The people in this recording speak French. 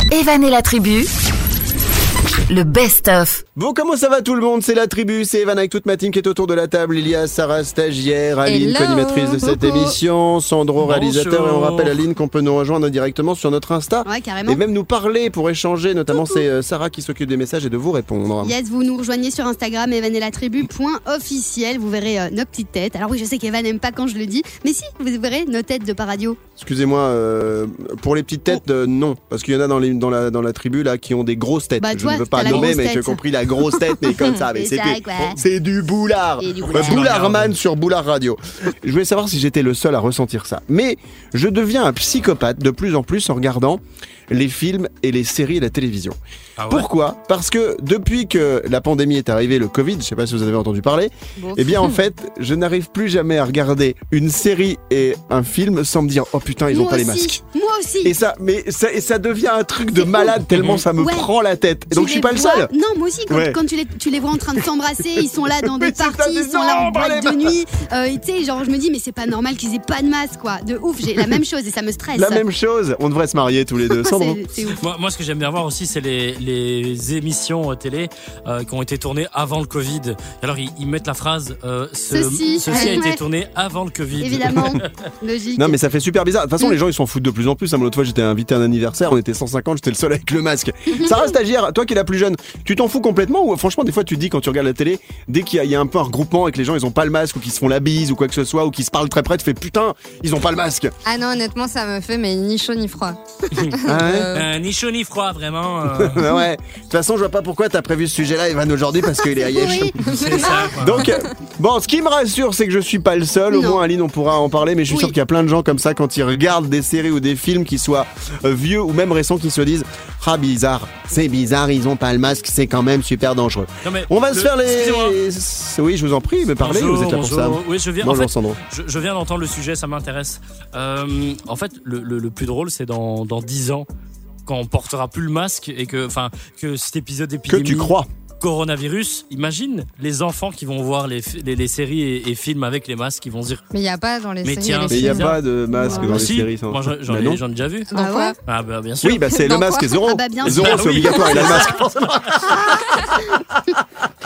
Evan et la tribu, le best-of. Bon, comment ça va tout le monde? C'est la tribu, c'est Evan avec toute ma team qui est autour de la table. Il y a Sarah, stagiaire, Aline, co-animatrice de cette émission, Sandro, réalisateur. Et on rappelle Aline qu'on peut nous rejoindre directement sur notre Insta. Ouais, carrément. Et même nous parler pour échanger, notamment c'est Sarah qui s'occupe des messages et de vous répondre. Yes, vous nous rejoignez sur Instagram, evanetlatribu.officiel. Vous verrez nos petites têtes. Alors oui, je sais qu'Evan n'aime pas quand je le dis, mais si, vous verrez nos têtes de Paradio. Excusez-moi, pour les petites têtes, non. Parce qu'il y en a dans la tribu là qui ont des grosses têtes. Bah, Je ne veux pas nommer, mais j'ai compris la grosse tête, mais comme ça. Mais c'est du boulard. Boulardman sur Boulard Radio. Je voulais savoir si j'étais le seul à ressentir ça. Mais je deviens un psychopathe de plus en plus en regardant les films et les séries et la télévision. Ah ouais. Pourquoi ? Parce que depuis que la pandémie est arrivée, le Covid, je ne sais pas si vous avez entendu parler, eh bien en fait, je n'arrive plus jamais à regarder une série et un film sans me dire « Oh putain, ils n'ont pas les masques ». Moi aussi. Et ça devient un truc de malade tellement ça me prend la tête. Et donc je suis pas le seul. Non, moi aussi, quand tu les vois en train de s'embrasser, ils sont là dans des parties, ils sont là en boîte de nuit. Tu sais, genre je me dis mais c'est pas normal qu'ils aient pas de masque quoi. De ouf, j'ai la même chose et ça me stresse. La même chose, on devrait se marier tous les deux. C'est ouf. Moi, ce que j'aime bien voir aussi, c'est les émissions télé qui ont été tournées avant le Covid. Alors, ils mettent la phrase ceci a été tourné avant le Covid. Évidemment, logique. Non, mais ça fait super bizarre. De toute façon, les gens ils s'en foutent de plus en plus. L'autre fois, j'étais invité à un anniversaire, on était 150, j'étais le seul avec le masque. Sarah, stagiaire, toi qui es la plus jeune, tu t'en fous complètement ou franchement, des fois, tu te dis quand tu regardes la télé, dès qu'il y a un peu un regroupement et que les gens ils ont pas le masque ou qu'ils se font la bise ou quoi que ce soit ou qu'ils se parlent très près, tu fais putain, ils ont pas le masque. Ah non, honnêtement, ça me fait mais ni chaud ni froid. Ni chaud ni froid, vraiment. Ouais. De toute façon, je vois pas pourquoi t'as prévu ce sujet-là, Evan, aujourd'hui, parce qu'il est rièche. C'est ça, quoi. Donc, bon, ce qui me rassure, c'est que je suis pas le seul. Au moins, Aline, on pourra en parler, mais je suis sûr qu'il y a plein de gens comme ça, quand ils regardent des séries ou des films qui soient vieux ou même récents, qui se disent « Ah, bizarre, c'est bizarre, ils ont pas le masque, c'est quand même super dangereux. » On va se faire les... Oui, je vous en prie, mais parlez, vous êtes là pour ça. Oui, je viens. Bonjour, en fait, Sandro. Je viens d'entendre le sujet, ça m'intéresse. En fait, le plus drôle, c'est dans 10 ans, quand on portera plus le masque et que cet épisode d'épidémie... Que tu crois coronavirus, imagine les enfants qui vont voir les séries et films avec les masques, qui vont se dire mais il n'y a pas dans les séries tiens, mais il n'y a pas de masque dans les séries. Moi j'en ai déjà vu. Ah ouais. Ah bah bien sûr. Oui, bah c'est le masque et Zoro. Ah bah bien Zoro, sûr. c'est obligatoire, il a le masque.